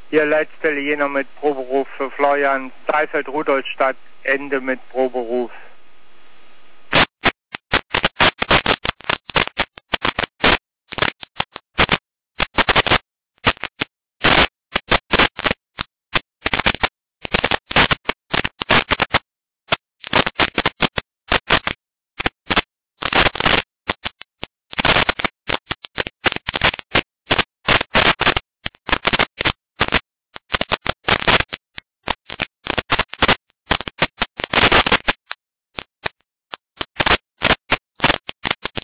Hier letzte Jena mit Proberuf für Florian, Saalfeld, Rudolstadt, Ende mit Proberuf